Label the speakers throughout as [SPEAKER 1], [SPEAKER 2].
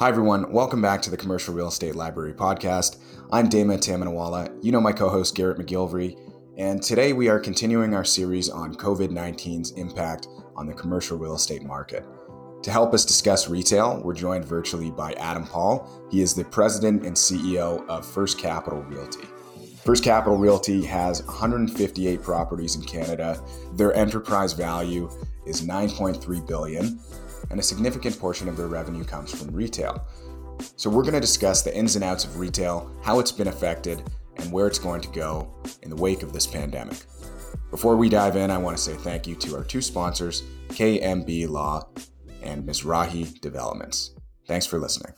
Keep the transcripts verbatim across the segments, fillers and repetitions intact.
[SPEAKER 1] Hi, everyone. Welcome back to the Commercial Real Estate Library podcast. I'm Dama Tamanawala. You know my co-host Garrett McGilvery. And today we are continuing our series on covid nineteen's impact on the commercial real estate market. To help us discuss retail, we're joined virtually by Adam Paul. He is the president and C E O of First Capital Realty. First Capital Realty has one hundred fifty-eight properties in Canada. Their enterprise value is nine point three billion dollars, and a significant portion of their revenue comes from retail. So we're going to discuss the ins and outs of retail, how it's been affected, and where it's going to go in the wake of this pandemic. Before we dive in, I want to say thank you to our two sponsors, K M B Law and Mizrahi Developments. Thanks for listening.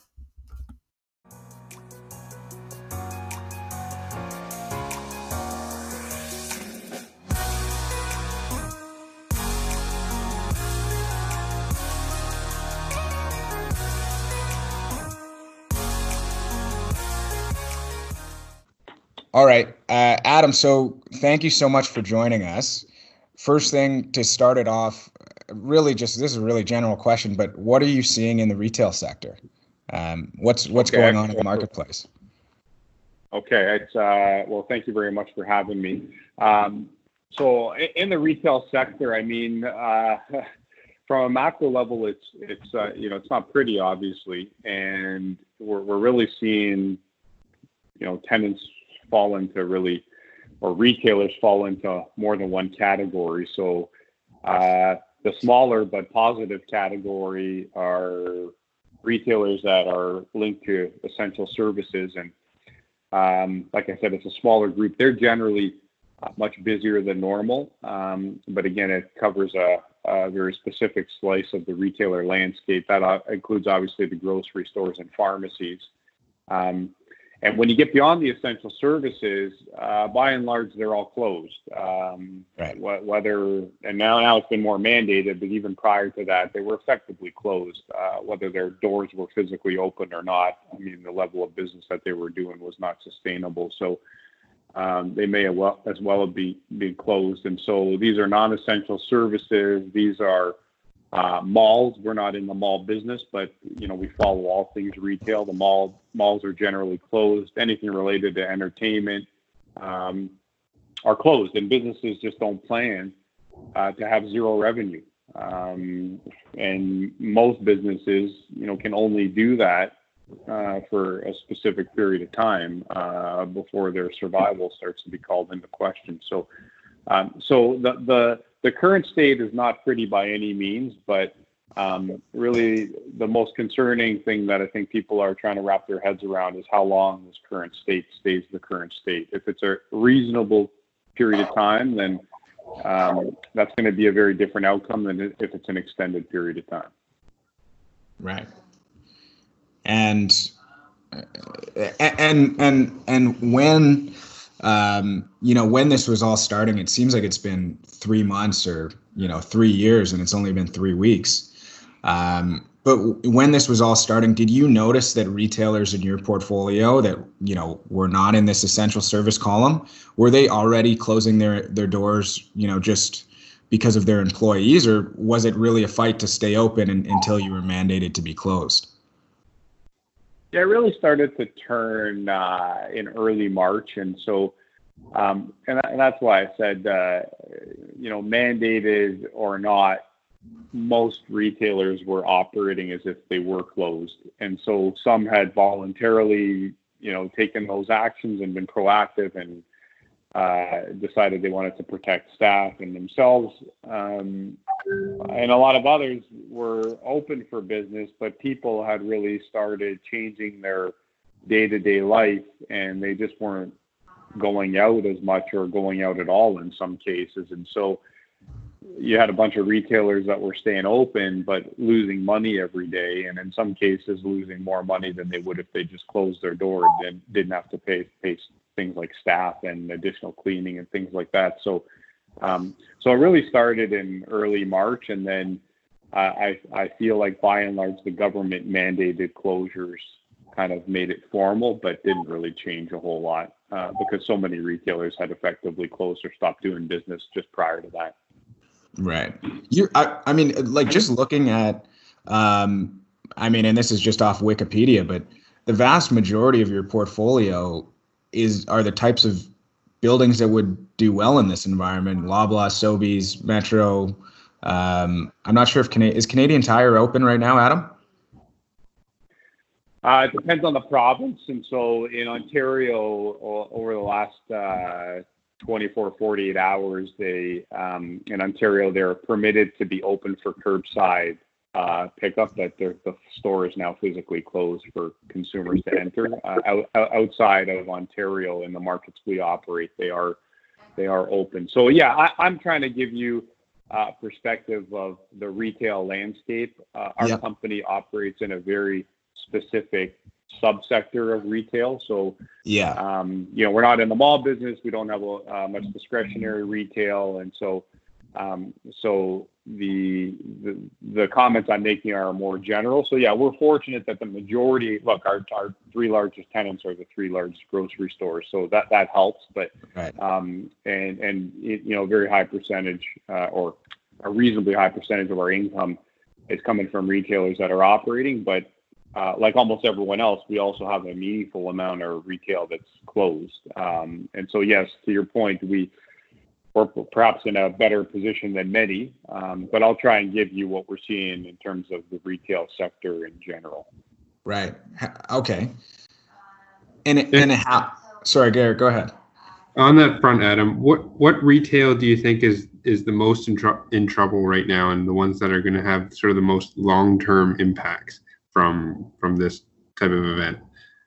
[SPEAKER 1] All right, uh, Adam, so thank you so much for joining us. First thing to start it off, really just, this is a really general question, but what are you seeing in the retail sector? Um, what's what's
[SPEAKER 2] okay,
[SPEAKER 1] going on in the marketplace?
[SPEAKER 2] Okay, it's, uh, well, thank you very much for having me. Um, so in the retail sector, I mean, uh, from a macro level, it's, it's uh, you know, it's not pretty, obviously, and we're, we're really seeing, you know, tenants fall into really, or retailers fall into more than one category. So uh, the smaller but positive category are retailers that are linked to essential services. And um, like I said, it's a smaller group. They're generally uh, much busier than normal. Um, but again, it covers a, a very specific slice of the retailer landscape. That uh, includes obviously the grocery stores and pharmacies. Um, And when you get beyond the essential services, uh, by and large, they're all closed. Um,
[SPEAKER 1] right.
[SPEAKER 2] Whether, and now, now it's been more mandated, but even prior to that, they were effectively closed. Uh, whether their doors were physically open or not, I mean, the level of business that they were doing was not sustainable. So um, they may as well, as well be, be closed. And so these are non-essential services. These are Uh, malls. We're not in the mall business, but you know we follow all things retail. The mall malls are generally closed. Anything related to entertainment um, are closed, and businesses just don't plan uh, to have zero revenue. Um, and most businesses, you know, can only do that uh, for a specific period of time uh, before their survival starts to be called into question. So, um, so the the The current state is not pretty by any means, but um, really the most concerning thing that I think people are trying to wrap their heads around is how long this current state stays the current state. If it's a reasonable period of time, then um, that's going to be a very different outcome than if it's an extended period of time.
[SPEAKER 1] Right. And and and and when Um, you know, when this was all starting, it seems like it's been three months or, you know, three years and it's only been three weeks. Um, but when this was all starting, did you notice that retailers in your portfolio that, you know, were not in this essential service column, were they already closing their, their doors, you know, just because of their employees, or was it really a fight to stay open and, until you were mandated to be closed?
[SPEAKER 2] Yeah, it really started to turn uh, in early March. And so, um, and, and that's why I said, uh, you know, mandated or not, most retailers were operating as if they were closed. And so some had voluntarily, you know, taken those actions and been proactive and uh, decided they wanted to protect staff and themselves. Um, and a lot of others were open for business, but people had really started changing their day-to-day life, and they just weren't going out as much or going out at all in some cases. And so you had a bunch of retailers that were staying open, but losing money every day, and in some cases losing more money than they would if they just closed their door and didn't have to pay, pay things like staff and additional cleaning and things like that. So Um, so it really started in early March, and then uh, I, I feel like by and large the government mandated closures kind of made it formal, but didn't really change a whole lot uh, because so many retailers had effectively closed or stopped doing business just prior to that.
[SPEAKER 1] Right. You, I, I mean, like just looking at um, I mean, and this is just off Wikipedia, but the vast majority of your portfolio is are the types of buildings that would do well in this environment. Loblaw, Sobeys, Metro. Um, I'm not sure if Cana- is Canadian Tire open right now, Adam?
[SPEAKER 2] Uh, it depends on the province. And so in Ontario, o- over the last uh, twenty-four, forty-eight hours, they um, in Ontario, they're permitted to be open for curbside uh, pickup, but the store is now physically closed for consumers to enter. Uh, out, outside of Ontario, in the markets we operate, they are they are open. So yeah, I, I'm trying to give you uh, perspective of the retail landscape. Uh, our
[SPEAKER 1] Yep.
[SPEAKER 2] company operates in a very specific subsector of retail. So,
[SPEAKER 1] Yeah.
[SPEAKER 2] um, you know, we're not in the mall business. We don't have uh, much discretionary retail. And so, um, so the, the, the comments I'm making are more general. So yeah, we're fortunate that the majority, look, our, our three largest tenants are the three largest grocery stores. So that, that helps, but,
[SPEAKER 1] Right.
[SPEAKER 2] um, and, and, it, you know, a very high percentage, uh, or a reasonably high percentage of our income is coming from retailers that are operating, but Uh, like almost everyone else, we also have a meaningful amount of retail that's closed. Um, and so, yes, to your point, we, we're perhaps in a better position than many, um, but I'll try and give you what we're seeing in terms of the retail sector in general.
[SPEAKER 1] Right. Okay. And, and how, sorry, Garrett, go ahead.
[SPEAKER 3] On that front, Adam, what, what retail do you think is, is the most in, tr- in trouble right now, and the ones that are going to have sort of the most long-term impacts from from this type of event?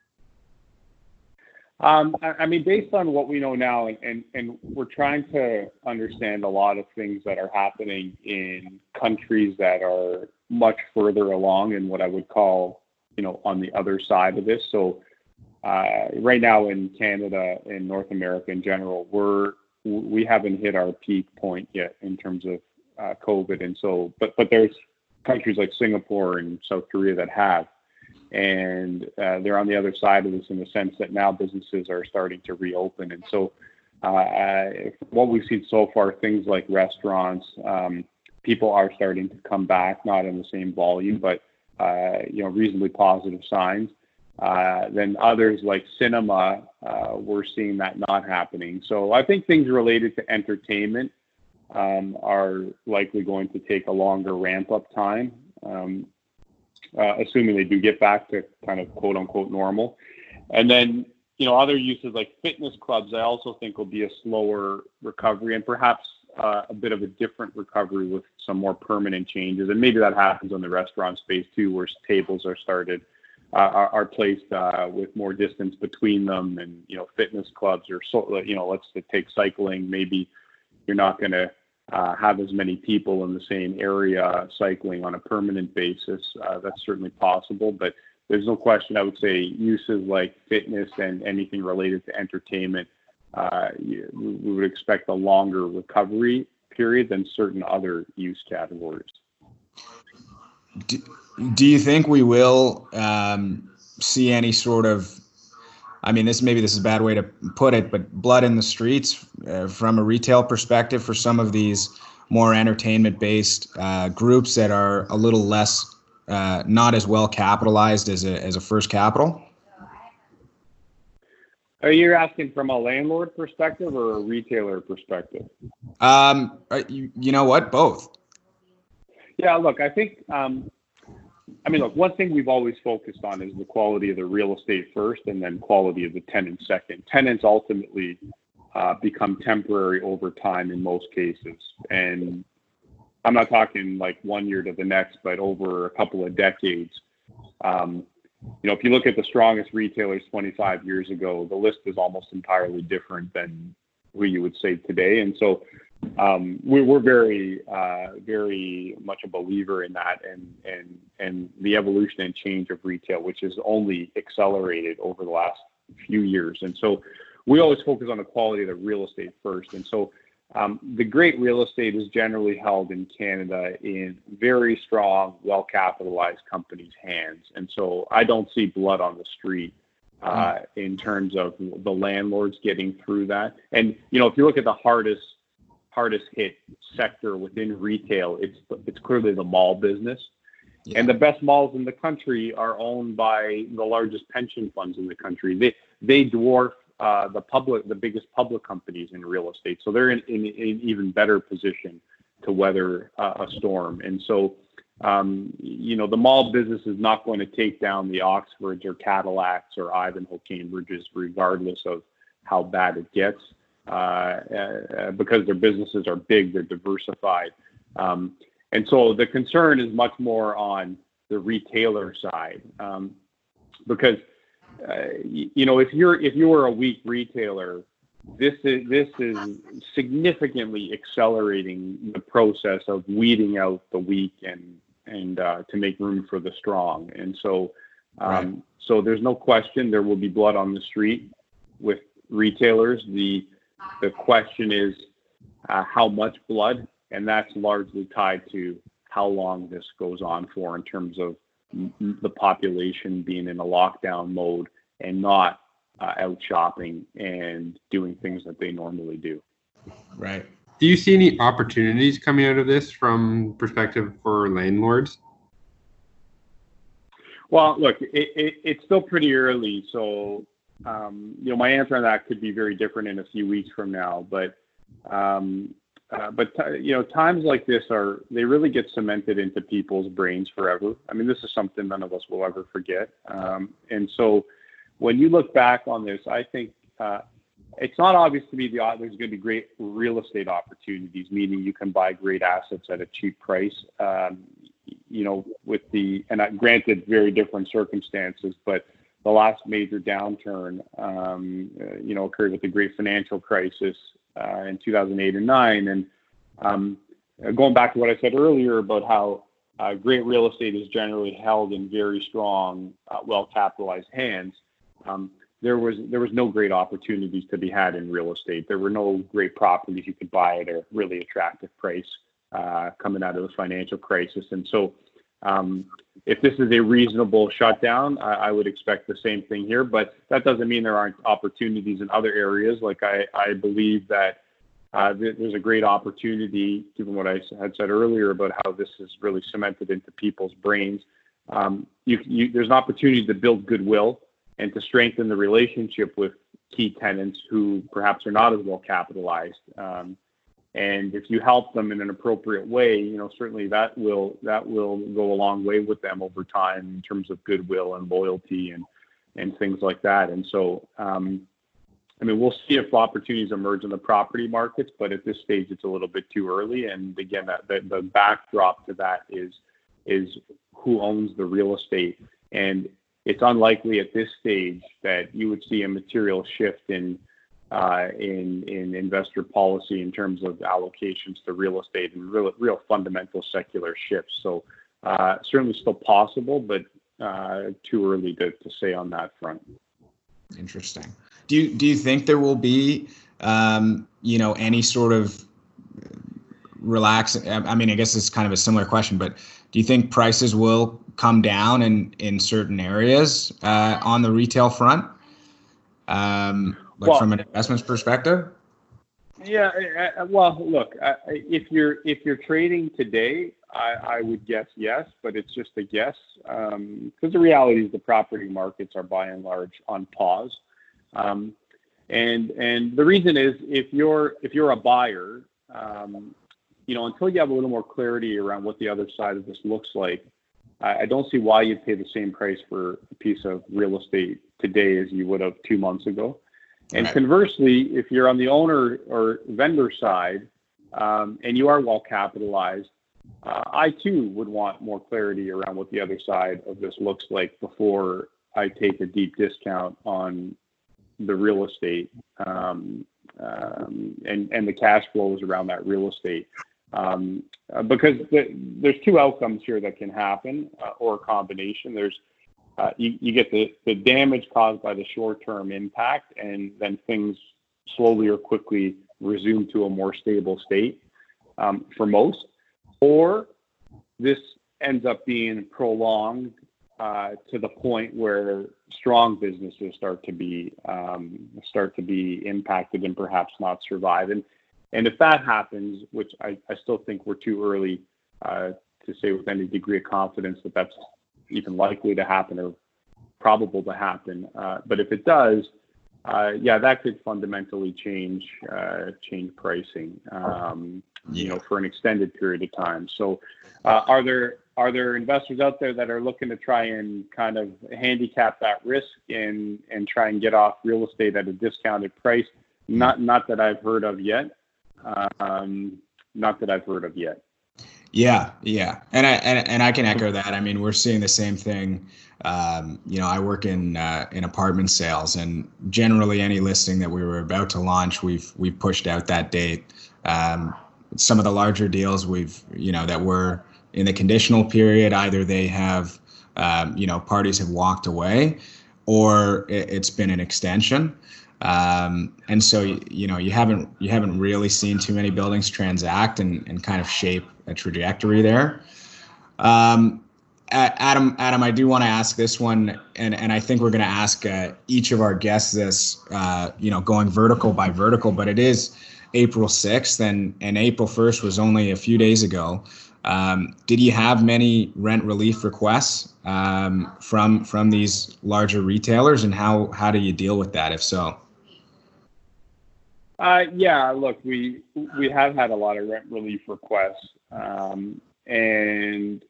[SPEAKER 2] Um, I, I mean, based on what we know now, and, and, and we're trying to understand a lot of things that are happening in countries that are much further along in what I would call, you know, on the other side of this. So uh, right now in Canada and North America in general, we're we haven't hit our peak point yet in terms of uh, COVID, and so but but there's countries like Singapore and South Korea that have, and uh, they're on the other side of this in the sense that now businesses are starting to reopen. And so uh, what we've seen so far, things like restaurants, um, people are starting to come back, not in the same volume, but uh, you know, reasonably positive signs. Uh, then others like cinema, uh, we're seeing that not happening. So I think things related to entertainment Um, are likely going to take a longer ramp up time, um, uh, assuming they do get back to kind of quote unquote normal. And then, you know, other uses like fitness clubs, I also think will be a slower recovery, and perhaps uh, a bit of a different recovery with some more permanent changes. And maybe that happens in the restaurant space too, where tables are started, uh, are, are placed uh, with more distance between them. And, you know, fitness clubs are so, you know, let's take cycling. Maybe you're not going to Uh, have as many people in the same area cycling on a permanent basis. Uh, that's certainly possible, but there's no question. I would say uses like fitness and anything related to entertainment, uh, we would expect a longer recovery period than certain other use categories.
[SPEAKER 1] Do, do you think we will um, see any sort of, I mean, this maybe this is a bad way to put it, but blood in the streets uh, from a retail perspective for some of these more entertainment-based uh, groups that are a little less, uh, not as well capitalized as a as a First Capital?
[SPEAKER 2] Are you asking from a landlord perspective or a retailer perspective?
[SPEAKER 1] Um, you, you know what? Both.
[SPEAKER 2] Yeah, look, I think. Um, I mean, look, one thing we've always focused on is the quality of the real estate first, and then quality of the tenant second. Tenants ultimately uh, become temporary over time in most cases. And I'm not talking like one year to the next, but over a couple of decades. Um, you know, if you look at the strongest retailers twenty-five years ago, the list is almost entirely different than who you would say today. And so Um, we, we're very, uh, very much a believer in that, and and and the evolution and change of retail, which has only accelerated over the last few years. And so, we always focus on the quality of the real estate first. And so, um, the great real estate is generally held in Canada in very strong, well-capitalized companies' hands. And so, I don't see blood on the street uh, in terms of the landlords getting through that. And you know, if you look at the hardest hardest hit sector within retail, it's it's clearly the mall business. Yeah. And the best malls in the country are owned by the largest pension funds in the country. They they dwarf uh, the public, the biggest public companies in real estate. So they're in, in, in an even better position to weather uh, a storm. And so, um, you know, the mall business is not going to take down the Oxfords or Cadillacs or Ivanhoe Cambridges, regardless of how bad it gets, uh, uh, because their businesses are big, they're diversified. Um, and so the concern is much more on the retailer side, um, because uh, you, you know, if you're if you're a weak retailer, this is this is significantly accelerating the process of weeding out the weak and and uh, to make room for the strong. And so, um, right. so there's no question there will be blood on the street with retailers. The the question is uh, how much blood, and that's largely tied to how long this goes on for in terms of m- the population being in a lockdown mode and not uh, out shopping and doing things that they normally do.
[SPEAKER 3] Right. Do you see any opportunities coming out of this from perspective for landlords?
[SPEAKER 2] Well, look, it, it, it's still pretty early, so um, you know my answer on that could be very different in a few weeks from now. But um, uh, but t- you know times like this are they really get cemented into people's brains forever. I mean, this is something none of us will ever forget. Um, and so when you look back on this, I think. Uh, It's not obvious to me the there's going to be great real estate opportunities, meaning you can buy great assets at a cheap price. Um, you know, with the and I, granted, very different circumstances, but the last major downturn, um, uh, you know, occurred with the Great Financial Crisis uh, in two thousand eight and nine. And um, going back to what I said earlier about how uh, great real estate is generally held in very strong, uh, well-capitalized hands. Um, There was there was no great opportunities to be had in real estate. There were no great properties you could buy at a really attractive price uh, coming out of the financial crisis. And so, um, if this is a reasonable shutdown, I, I would expect the same thing here. But that doesn't mean there aren't opportunities in other areas. Like I, I believe that uh, th- there's a great opportunity, given what I had said earlier about how this is really cemented into people's brains. Um, you, you, there's an opportunity to build goodwill and to strengthen the relationship with key tenants who perhaps are not as well capitalized. Um, and if you help them in an appropriate way, you know, certainly that will that will go a long way with them over time in terms of goodwill and loyalty and and things like that. And so, um, I mean, we'll see if opportunities emerge in the property markets, but at this stage, it's a little bit too early. And again, that, the, the backdrop to that is is who owns the real estate. And it's unlikely at this stage that you would see a material shift in uh, in in investor policy in terms of allocations to real estate and real real fundamental secular shifts. So uh, certainly still possible, but uh, too early to, to say on that front.
[SPEAKER 1] Interesting. Do you do you think there will be um, you know any sort of relax? I mean, I guess it's kind of a similar question, but do you think prices will come down in, in certain areas uh, on the retail front, um, like well, from an investments perspective?
[SPEAKER 2] Yeah. Uh, well, look, uh, if you're if you're trading today, I, I would guess yes, but it's just a guess because um, the reality is the property markets are by and large on pause, um, and and the reason is if you're if you're a buyer, um, you know, until you have a little more clarity around what the other side of this looks like. I don't see why you'd pay the same price for a piece of real estate today as you would have two months ago. And right. Conversely, if you're on the owner or vendor side um, and you are well capitalized, uh, I too would want more clarity around what the other side of this looks like before I take a deep discount on the real estate um, um, and, and the cash flows around that real estate. Um, uh, because the, there's two outcomes here that can happen, uh, or a combination. There's uh, you, you get the, the damage caused by the short-term impact, and then things slowly or quickly resume to a more stable state um, for most, or this ends up being prolonged uh, to the point where strong businesses start to be um, start to be impacted and perhaps not survive. And And if that happens, which I, I still think we're too early uh, to say with any degree of confidence that that's even likely to happen or probable to happen. Uh, but if it does, uh, yeah, that could fundamentally change uh, change pricing, um, yeah. you know, for an extended period of time. So, uh, are there are there investors out there that are looking to try and kind of handicap that risk and and try and get off real estate at a discounted price? Not not that I've heard of yet. Um, not that I've heard of yet.
[SPEAKER 1] Yeah, yeah, and I and, and I can echo that. I mean, we're seeing the same thing. Um, you know, I work in uh, in apartment sales, and generally, any listing that we were about to launch, we've we've pushed out that date. Um, some of the larger deals, we've you know that were in the conditional period, either they have um, you know parties have walked away, or it, it's been an extension. Um, and so, you know, you haven't you haven't really seen too many buildings transact and, and kind of shape a trajectory there. Um, Adam, Adam, I do want to ask this one, and, and I think we're going to ask uh, each of our guests this, uh, you know, going vertical by vertical, but it is April sixth, and, and April first was only a few days ago. Um, did you have many rent relief requests um, from from these larger retailers, and how how do you deal with that, if so?
[SPEAKER 2] Uh, yeah, look, we we have had a lot of rent relief requests, um, and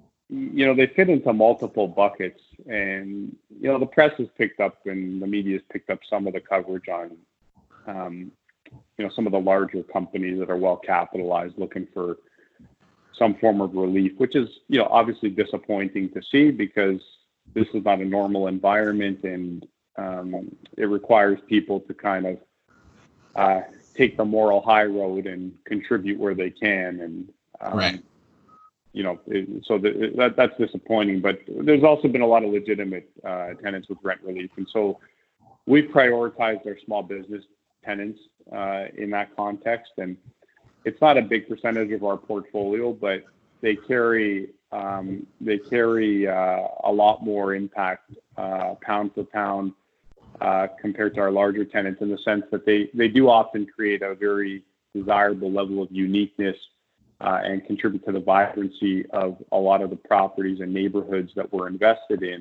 [SPEAKER 2] you know they fit into multiple buckets. And you know the press has picked up and the media has picked up some of the coverage on, um, you know, some of the larger companies that are well capitalized looking for some form of relief, which is you know obviously disappointing to see because this is not a normal environment, and um, it requires people to kind of Uh, take the moral high road and contribute where they can, and um,
[SPEAKER 1] right.
[SPEAKER 2] you know, it, so the, that that's disappointing. But there's also been a lot of legitimate uh, tenants with rent relief, and so we've prioritized our small business tenants uh, in that context. And it's not a big percentage of our portfolio, but they carry um, they carry uh, a lot more impact uh, pound for pound. Uh, compared to our larger tenants, in the sense that they, they do often create a very desirable level of uniqueness uh, and contribute to the vibrancy of a lot of the properties and neighborhoods that we're invested in.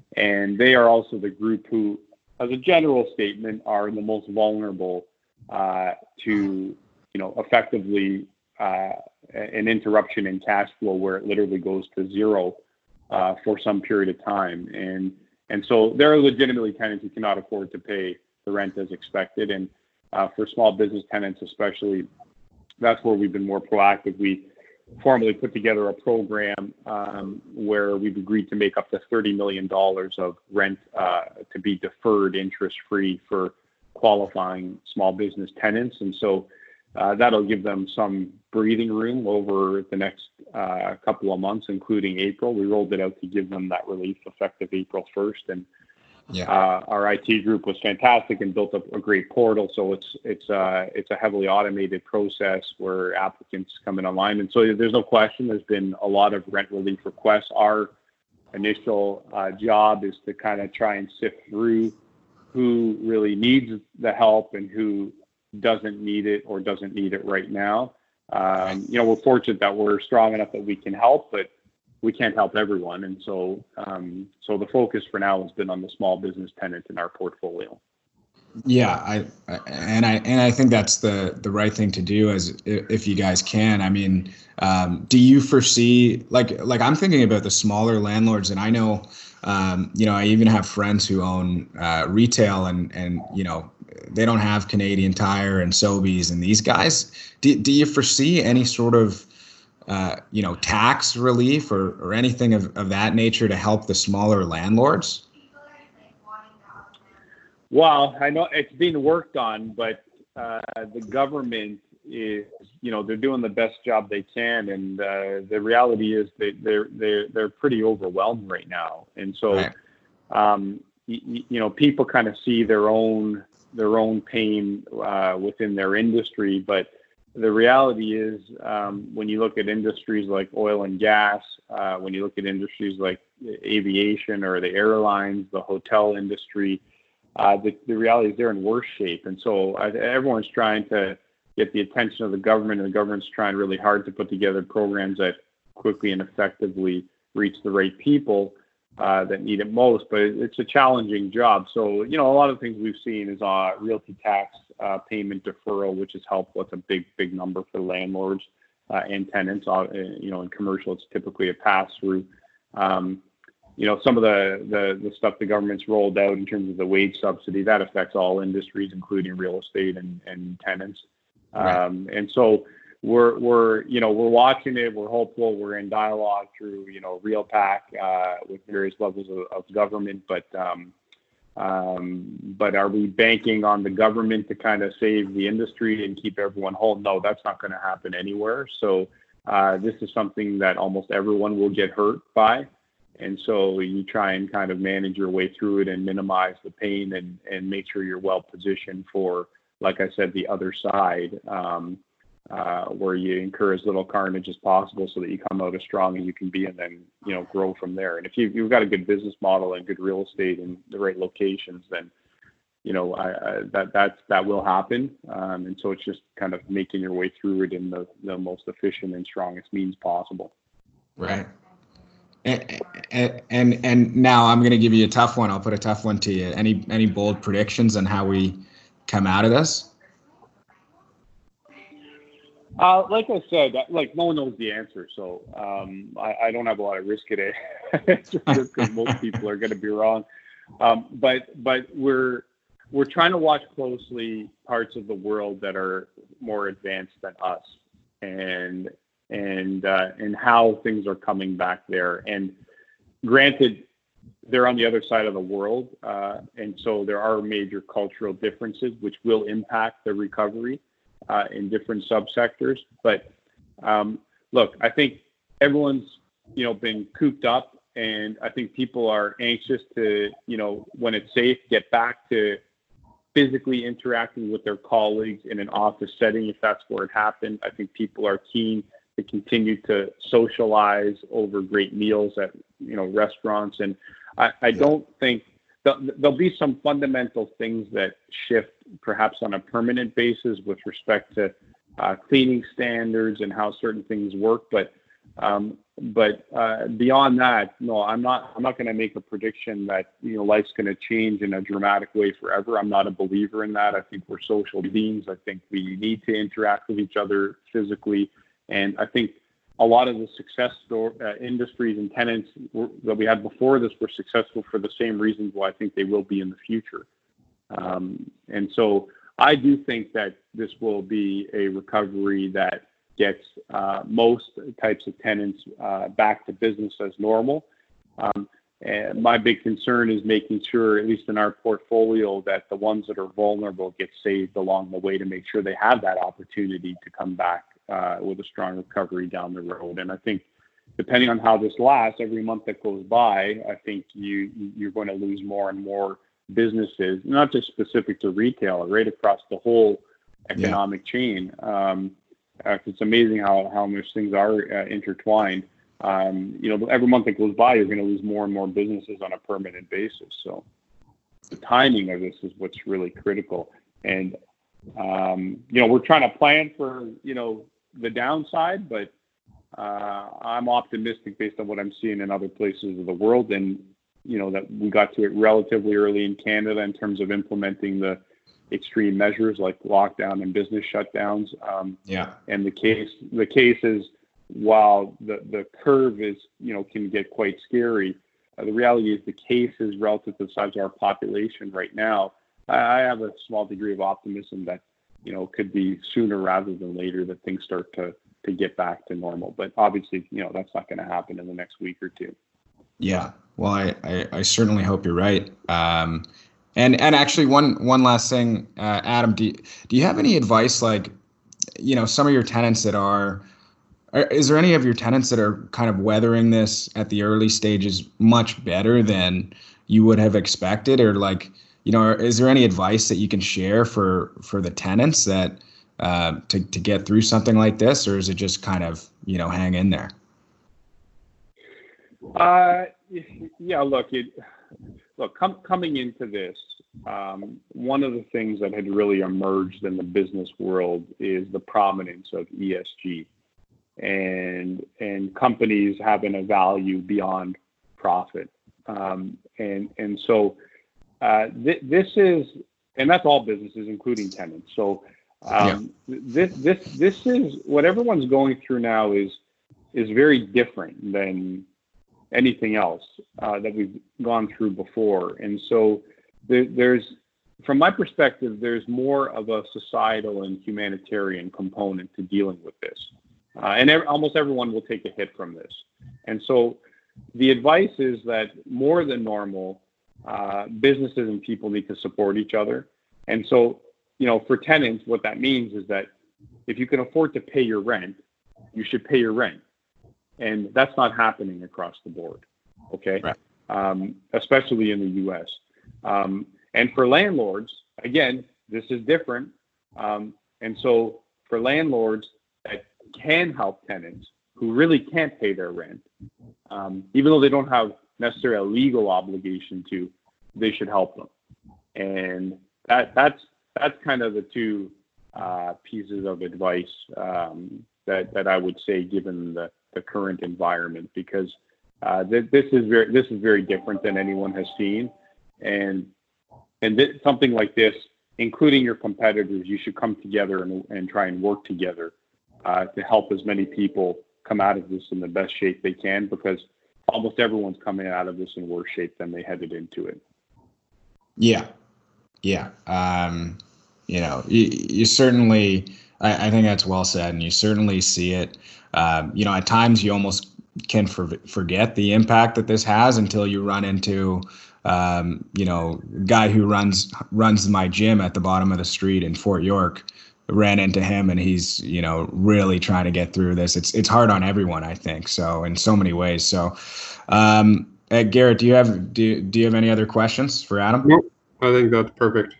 [SPEAKER 2] And they are also the group who, as a general statement, are the most vulnerable uh, to, you know, effectively uh, an interruption in cash flow where it literally goes to zero uh, for some period of time. And And so there are legitimately tenants who cannot afford to pay the rent as expected. And uh, for small business tenants especially, that's where we've been more proactive. We formally put together a program um, where we've agreed to make up to thirty million dollars of rent uh, to be deferred interest-free for qualifying small business tenants. And so uh, that'll give them some breathing room over the next uh, couple of months, including April. We rolled it out to give them that relief effective April first. And yeah. uh, our I T group was fantastic and built up a great portal. So it's it's uh, it's a heavily automated process where applicants come in online. And so there's no question there's been a lot of rent relief requests. Our initial uh, job is to kind of try and sift through who really needs the help and who doesn't need it or doesn't need it right now. Um, you know, we're fortunate that we're strong enough that we can help, but we can't help everyone. And so, um, so the focus for now has been on the small business tenant in our portfolio.
[SPEAKER 1] Yeah, I, I and I and I think that's the the right thing to do, as if you guys can. I mean, um, do you foresee like like I'm thinking about the smaller landlords, and I know, um, you know, I even have friends who own uh, retail, and and you know. They don't have Canadian Tire and Sobeys and these guys. Do, do you foresee any sort of, uh, you know, tax relief or, or anything of, of that nature to help the smaller landlords?
[SPEAKER 2] Well, I know it's being worked on, but uh, the government is, you know, they're doing the best job they can, and uh, the reality is that they're they're they're pretty overwhelmed right now, and so, right. um, y- you know, people kind of see their own their own pain uh, within their industry, but the reality is, um, when you look at industries like oil and gas, uh, when you look at industries like aviation or the airlines, the hotel industry, uh, the, the reality is they're in worse shape. And so uh, everyone's trying to get the attention of the government, and the government's trying really hard to put together programs that quickly and effectively reach the right people uh, that need it most. But it, it's a challenging job. So, you know, a lot of things we've seen is uh, realty tax uh, payment deferral, which is helpful. It's a big, big number for landlords uh, and tenants. Uh, you know, in commercial, it's typically a pass-through. Um, you know, some of the, the, the stuff the government's rolled out in terms of the wage subsidy, that affects all industries, including real estate and, and tenants.
[SPEAKER 1] Right.
[SPEAKER 2] Um, and so we're, we're, you know, we're watching it. We're hopeful. We're in dialogue through, you know, RealPAC uh, with various levels of, of government. But, um, um, but are we banking on the government to kind of save the industry and keep everyone whole? No, that's not going to happen anywhere. So uh, this is something that almost everyone will get hurt by. And so you try and kind of manage your way through it and minimize the pain and, and make sure you're well positioned for, like I said, the other side, um, uh, where you incur as little carnage as possible so that you come out as strong as you can be and then, you know, grow from there. And if you, you've got a good business model and good real estate in the right locations, then, you know, I, I, that that's, that will happen. Um, and so it's just kind of making your way through it in the, the most efficient and strongest means possible.
[SPEAKER 1] Right. And, and and now I'm going to give you a tough one. I'll put a tough one to you. Any any bold predictions on how we come out of this?
[SPEAKER 2] Uh, like I said, like no one knows the answer, so um, I, I don't have a lot of risk in it because most people are going to be wrong. Um, but but we're we're trying to watch closely parts of the world that are more advanced than us, and and uh, and how things are coming back there. And granted, they're on the other side of the world, uh, and so there are major cultural differences which will impact the recovery uh, in different subsectors. But um, look, I think everyone's you know been cooped up, and I think people are anxious to you know when it's safe get back to physically interacting with their colleagues in an office setting if that's where it happened. I think people are keen to continue to socialize over great meals at you know restaurants, and I, I don't think th- there'll be some fundamental things that shift perhaps on a permanent basis with respect to uh, cleaning standards and how certain things work. But um, but uh, beyond that, no, I'm not. I'm not going to make a prediction that you know life's going to change in a dramatic way forever. I'm not a believer in that. I think we're social beings. I think we need to interact with each other physically. And I think a lot of the success store, uh, industries and tenants were, that we had before this were successful for the same reasons why I think they will be in the future. Um, and so I do think that this will be a recovery that gets uh, most types of tenants uh, back to business as normal. Um, and my big concern is making sure, at least in our portfolio, that the ones that are vulnerable get saved along the way to make sure they have that opportunity to come back Uh, with a strong recovery down the road. And I think depending on how this lasts, every month that goes by, I think you, you're going to lose more and more businesses, not just specific to retail, right across the whole economic yeah. chain. Um, uh, it's amazing how, how much things are uh, intertwined. Um, you know, every month that goes by, you're going to lose more and more businesses on a permanent basis. So the timing of this is what's really critical. And, um, you know, we're trying to plan for, you know, the downside, but uh, I'm optimistic based on what I'm seeing in other places of the world, and you know that we got to it relatively early in Canada in terms of implementing the extreme measures like lockdown and business shutdowns. Um, yeah. And the case, the case is, while the the curve is you know can get quite scary, uh, the reality is the cases relative to the size of our population right now. I, I have a small degree of optimism that. You know, could be sooner rather than later that things start to, to get back to normal. But obviously, you know, that's not going to happen in the next week or two.
[SPEAKER 1] Yeah, well, I, I, I certainly hope you're right. Um, and and actually, one one last thing, uh, Adam, do you, do you have any advice, like, you know, some of your tenants that are, are, is there any of your tenants that are kind of weathering this at the early stages much better than you would have expected, or like, you know, is there any advice that you can share for, for the tenants that uh, to to get through something like this, or is it just kind of you know hang in there?
[SPEAKER 2] Uh, yeah. Look, it look com- coming into this, um, one of the things that had really emerged in the business world is the prominence of E S G, and and companies having a value beyond profit. Um, and and so uh, th- this is, and that's all businesses, including tenants. So um, yeah. this this this is what everyone's going through now is is very different than anything else uh, that we've gone through before. And so there, there's, from my perspective, there's more of a societal and humanitarian component to dealing with this. Uh, and ev- almost everyone will take a hit from this. And so the advice is that more than normal, uh, businesses and people need to support each other. And so, you know, for tenants, what that means is that if you can afford to pay your rent, you should pay your rent. And that's not happening across the board, okay?
[SPEAKER 1] Right.
[SPEAKER 2] Um, especially in the U S. Um, and for landlords, again, this is different. Um, and so for landlords that can help tenants who really can't pay their rent, um, even though they don't have necessarily a legal obligation to, they should help them. And that that's that's kind of the two uh, pieces of advice um, that that I would say, given the the current environment, because uh, th- this is very this is very different than anyone has seen, and and th- something like this, including your competitors, you should come together and, and try and work together uh, to help as many people come out of this in the best shape they can, because almost everyone's coming out of this in worse shape than they headed into it.
[SPEAKER 1] Yeah, yeah. Um, you know, you, you certainly. I, I think that's well said, and you certainly see it. Um, you know, at times you almost can for, forget the impact that this has until you run into, um, you know, a guy who runs runs my gym at the bottom of the street in Fort York. Ran into him, and he's, you know, really trying to get through this. It's it's hard on everyone, I think. So in so many ways. So, um, uh, Garrett, do you have do do you have any other questions for Adam?
[SPEAKER 3] Nope. I think that's perfect.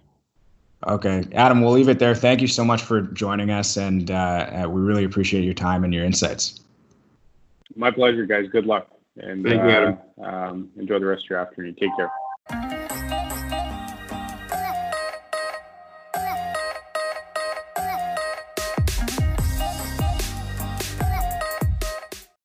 [SPEAKER 1] Okay, Adam, we'll leave it there. Thank you so much for joining us, and uh, uh, we really appreciate your time and your insights.
[SPEAKER 2] My pleasure, guys. Good luck, and
[SPEAKER 3] Thank you, Adam.
[SPEAKER 2] Uh, um, enjoy the rest of your afternoon. Take care.